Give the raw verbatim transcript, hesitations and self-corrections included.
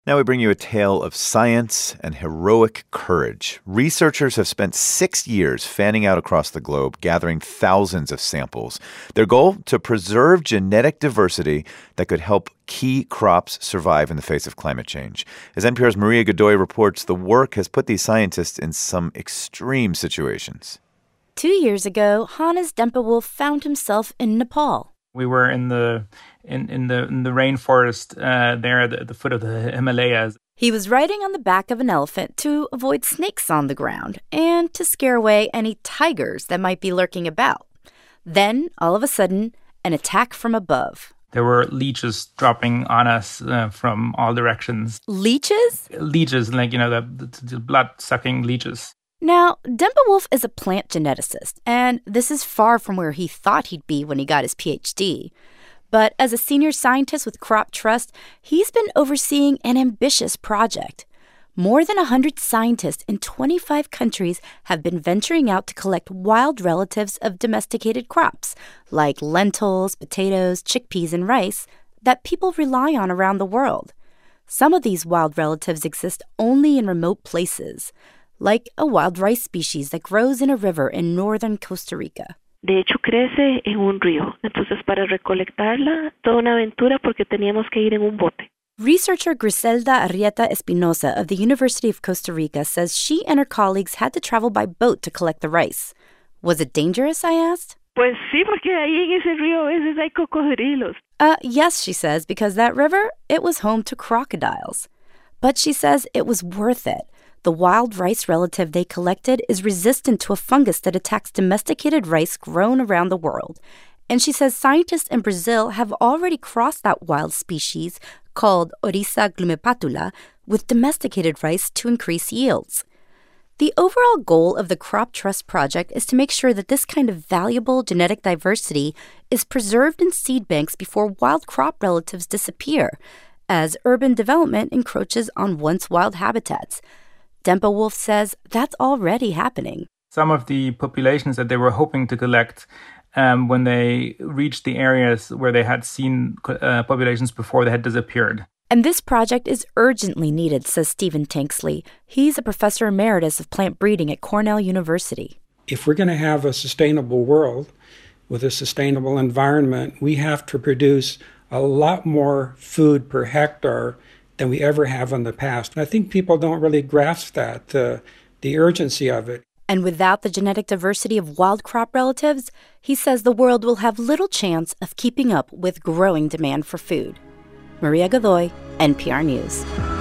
Now we bring you a tale of science and heroic courage. Researchers have spent six years fanning out across the globe, gathering thousands of samples. Their goal? To preserve genetic diversity that could help key crops survive in the face of climate change. As N P R's Maria Godoy reports, the work has put these scientists in some extreme situations. Two years ago, Hannes Dempe-Wolf found himself in Nepal. We were in the in, in the in the rainforest uh, there at the, at the foot of the Himalayas. He was riding on the back of an elephant to avoid snakes on the ground and to scare away any tigers that might be lurking about. Then, all of a sudden, an attack from above. There were leeches dropping on us uh, from all directions. Leeches? Leeches, like, you know, the, the, the blood-sucking leeches. Now, Dempe-Wolf is a plant geneticist, and this is far from where he thought he'd be when he got his P H D. But as a senior scientist with Crop Trust, he's been overseeing an ambitious project. More than one hundred scientists in twenty-five countries have been venturing out to collect wild relatives of domesticated crops, like lentils, potatoes, chickpeas, and rice, that people rely on around the world. Some of these wild relatives exist only in remote places, like a wild rice species that grows in a river in northern Costa Rica. De hecho, crece en un río. Entonces, para recolectarla, toda una aventura porque teníamos que ir en un bote. Researcher Griselda Arrieta Espinosa of the University of Costa Rica says she and her colleagues had to travel by boat to collect the rice. Was it dangerous, I asked? Pues sí, porque ahí en ese río a veces hay cocodrilos. Uh, yes, she says, because that river, it was home to crocodiles. But she says it was worth it. The wild rice relative they collected is resistant to a fungus that attacks domesticated rice grown around the world. And she says scientists in Brazil have already crossed that wild species, called Oryza glumepatula, with domesticated rice to increase yields. The overall goal of the Crop Trust Project is to make sure that this kind of valuable genetic diversity is preserved in seed banks before wild crop relatives disappear, as urban development encroaches on once wild habitats. Dempe-Wolf says that's already happening. Some of the populations that they were hoping to collect um, when they reached the areas where they had seen uh, populations before, they had disappeared. And this project is urgently needed, says Stephen Tanksley. He's a professor emeritus of plant breeding at Cornell University. If we're going to have a sustainable world with a sustainable environment, we have to produce a lot more food per hectare than we ever have in the past. And I think people don't really grasp that, uh, the urgency of it. And without the genetic diversity of wild crop relatives, he says the world will have little chance of keeping up with growing demand for food. Maria Godoy, N P R News.